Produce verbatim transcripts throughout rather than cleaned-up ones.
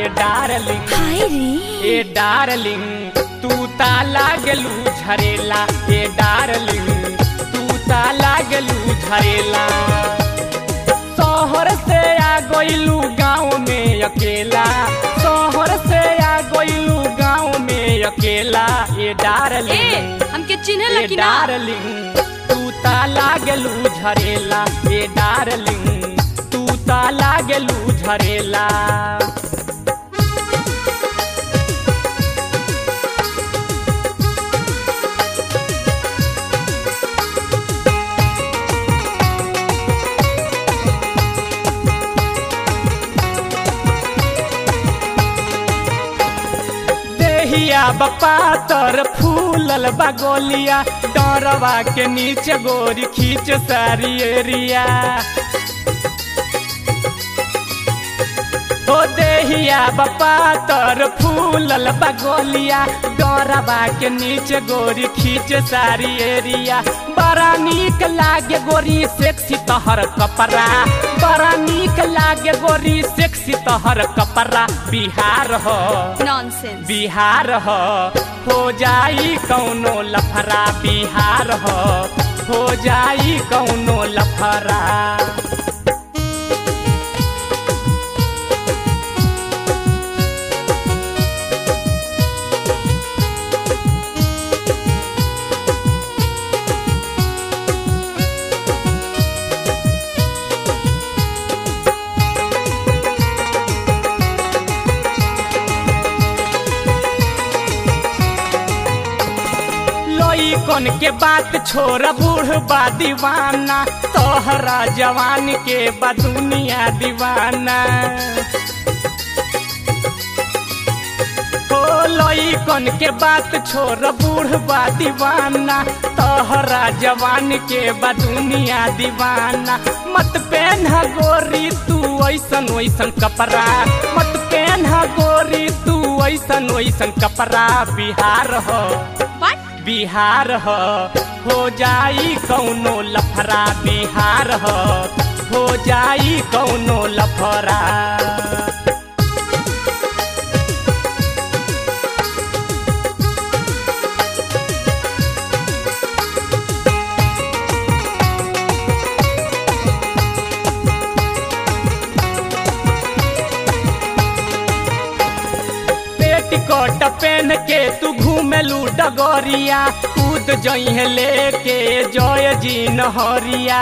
ए darling हाय रे ए darling तू ता लागलू झरेला ए डार्लिंग तू ता लागलू झरेला शहर से आ गइलू गाँव में अकेला शहर से आ गइलू गाँव में अकेला ए डार्लिंग हमके चिन्हे ए लगी ना डार्लिंग तू ता लागलू झरेला ए डार्लिंग तू ता लागलू झरेला बप्पा तर फूलल बगोलिया डरवा के नीचे गोरी खींच सारी एरिया ओ देहिया बप्पा तर फूलल बगोलिया डरवा के नीचे गोरी खींच सारी एरिया बड़ा नीक लागे गोरी सेक्सी तहर कपड़ा बड़ा नीक लागे गोरी सेक्सी तहर कपड़ा बिहार हो नॉनसेंस बिहार हो हो जाई कौनो लफरा बिहार हो हो जाई कौनो लफरा कौन के बात छोड़ बूढ़ बा दीवाना तोहरा जवान के बा दुनिया दीवाना हो लोई कौन के बात छोड़ बूढ़ बा दीवाना तोहरा जवान के बा दुनिया दीवाना मत पहन गोरी तू ऐसन वैसन कपड़ा मत पहन गोरी तू ऐसन वैसन कपड़ा बिहार हो बिहार हो हो जाई कौनो लफरा बिहार हो हो जाई कौनो लफरा पेटीकोट पहन के तू घूमेलू डगोरिया कूद जइहे लेके जय जी नहरिया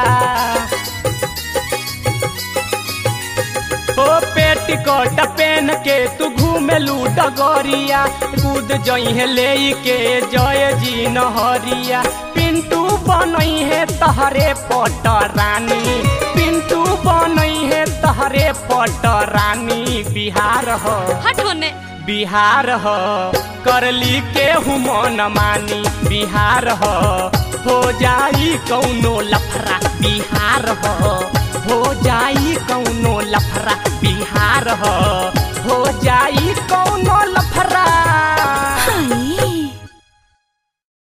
ओ पेटीकोट पहन के तू घूमेलू डगोरिया कूद जइहे लेके जय जी नहरिया पिंटू बनई है तहरे पट रानी पिंटू बनई है तहरे पट रानी बिहार हो हट होने बिहार हो करली के हुमन मानी बिहार हो हो जाई कौनो लफरा बिहार हो हो जाई कौनो लफरा बिहार हो हो जाई कौनो